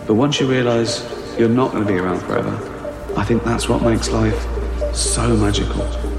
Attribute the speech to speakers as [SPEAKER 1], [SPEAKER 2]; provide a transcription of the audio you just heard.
[SPEAKER 1] But once you realize you're not going to be around forever, I think that's what makes life so magical.